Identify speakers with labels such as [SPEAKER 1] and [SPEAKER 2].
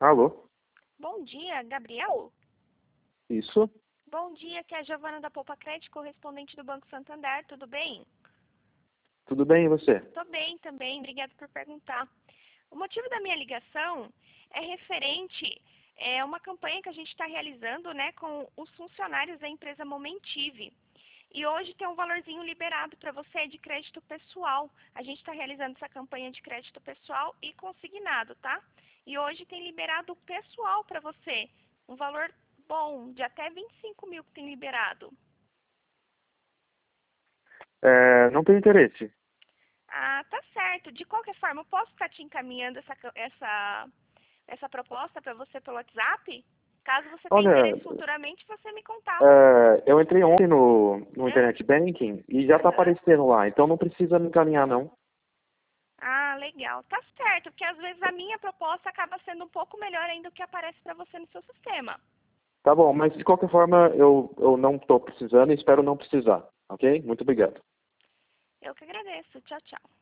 [SPEAKER 1] Alô?
[SPEAKER 2] Bom dia, Gabriel.
[SPEAKER 1] Isso?
[SPEAKER 2] Bom dia, que é a Giovana da Poupa Crédito, correspondente do Banco Santander. Tudo bem?
[SPEAKER 1] Tudo bem e você?
[SPEAKER 2] Tô bem também, obrigada por perguntar. O motivo da minha ligação é referente a uma campanha que a gente está realizando, né, com os funcionários da empresa Momentive. E hoje tem um valorzinho liberado para você de crédito pessoal. A gente está realizando essa campanha de crédito pessoal e consignado, tá? E hoje tem liberado o pessoal para você. Um valor bom, de até 25 mil que tem liberado.
[SPEAKER 1] Não tenho interesse.
[SPEAKER 2] Ah, tá certo. De qualquer forma, eu posso estar te encaminhando essa proposta para você pelo WhatsApp? Caso você tenha
[SPEAKER 1] Olha,
[SPEAKER 2] interesse futuramente, você me contata.
[SPEAKER 1] eu entrei ontem no
[SPEAKER 2] Hum,
[SPEAKER 1] Internet Banking e já está
[SPEAKER 2] aham.
[SPEAKER 1] aparecendo lá, então não precisa me encaminhar, não.
[SPEAKER 2] Ah, legal. Tá certo, porque às vezes a minha proposta acaba sendo um pouco melhor ainda do que aparece para você no seu sistema.
[SPEAKER 1] Tá bom, mas de qualquer forma eu não estou precisando e espero não precisar, ok? Muito obrigado.
[SPEAKER 2] Eu que agradeço. Tchau, tchau.